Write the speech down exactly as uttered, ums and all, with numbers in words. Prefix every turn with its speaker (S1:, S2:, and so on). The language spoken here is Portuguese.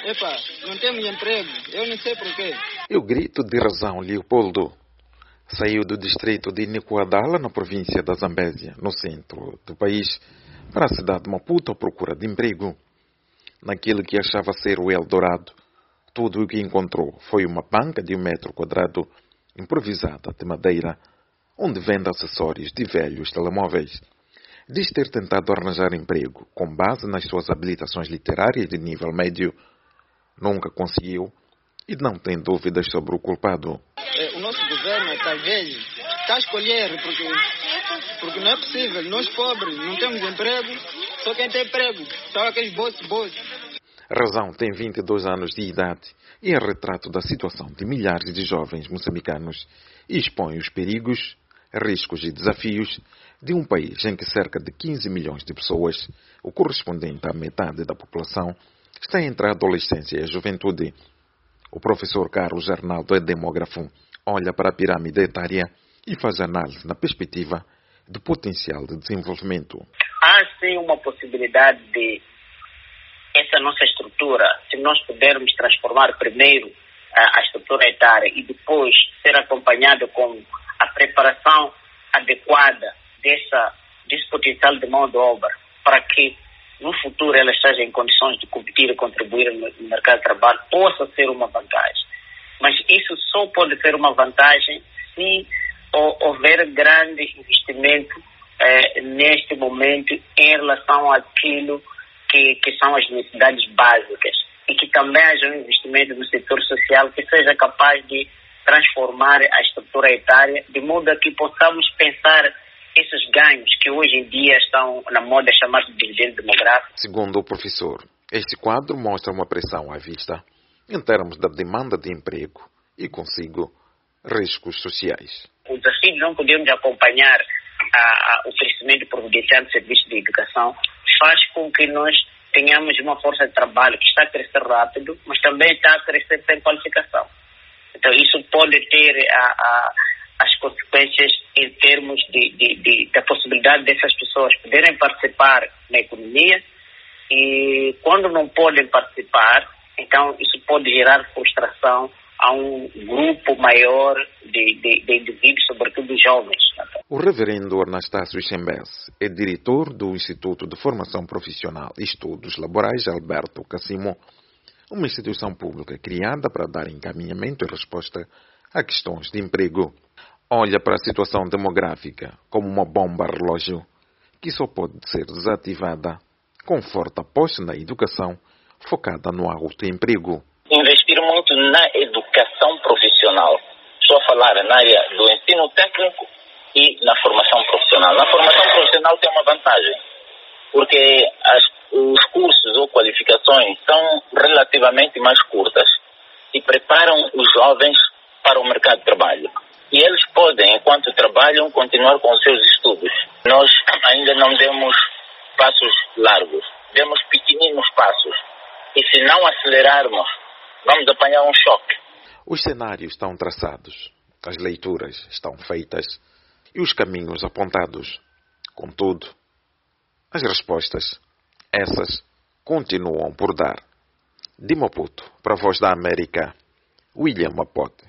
S1: Epa, não temos emprego. Eu não sei porquê.
S2: E o grito de razão, Leopoldo. Saiu do distrito de Nicoadala, na província da Zambésia, no centro do país, para a cidade de Maputo à procura de emprego. Naquilo que achava ser o Eldorado, tudo o que encontrou foi uma banca de um metro quadrado, improvisada de madeira, onde vende acessórios de velhos telemóveis. Diz ter tentado arranjar emprego com base nas suas habilitações literárias de nível médio. Nunca conseguiu e não tem dúvidas sobre o culpado.
S1: É, o nosso governo, talvez, está a escolher, porque, porque não é possível. Nós pobres não temos emprego, só quem tem emprego, só aqueles bolsos, bolsos.
S2: Razão tem vinte e dois anos de idade e é retrato da situação de milhares de jovens moçambicanos e expõe os perigos, riscos e desafios de um país em que cerca de quinze milhões de pessoas, o correspondente à metade da população, está entre a adolescência e a juventude. O professor Carlos Arnaldo é demógrafo, olha para a pirâmide etária e faz análise na perspectiva do potencial de desenvolvimento.
S3: Há sim uma possibilidade de essa nossa estrutura, se nós pudermos transformar primeiro a, a estrutura etária e depois ser acompanhado com a preparação adequada dessa, desse potencial de mão de obra, para que no futuro ela esteja em condições de competir e contribuir no, no mercado de trabalho, possa ser uma vantagem. Mas isso só pode ser uma vantagem se houver grande investimento eh, neste momento em relação àquilo que, que são as necessidades básicas e que também haja um investimento no setor social que seja capaz de transformar a estrutura etária de modo a que possamos pensar esses ganhos que hoje em dia estão na moda chamar de dividendo demográfico.
S2: Segundo o professor, este quadro mostra uma pressão à vista em termos da demanda de emprego e consigo riscos sociais.
S3: O desafio de não podermos acompanhar a, a, o crescimento providencial do serviço de educação faz com que nós tenhamos uma força de trabalho que está a crescer rápido, mas também está a crescer sem qualificação. Então isso pode ter a, a, as consequências em termos de, de, de, da possibilidade dessas pessoas poderem participar na economia e quando não podem participar, então isso pode gerar frustração a um grupo maior de, de, de indivíduos, sobretudo jovens.
S2: O reverendo Anastácio Chembes é diretor do Instituto de Formação Profissional e Estudos Laborais Alberto Cassimo, uma instituição pública criada para dar encaminhamento e resposta a questões de emprego. Olha para a situação demográfica como uma bomba relógio que só pode ser desativada com forte aposta na educação focada no autoemprego.
S4: Investir muito na educação profissional. Estou a falar na área do ensino técnico e na formação profissional. Na formação profissional tem uma vantagem, porque as, os cursos ou qualificações são relativamente mais curtas e preparam os jovens para o mercado de trabalho. E eles podem, enquanto trabalham, continuar com os seus estudos. Nós ainda não demos passos largos, demos pequeninos passos. E se não acelerarmos, vamos apanhar um choque.
S2: Os cenários estão traçados, as leituras estão feitas e os caminhos apontados. Contudo, as respostas, essas, continuam por dar. De Maputo, para a Voz da América, William Mapote.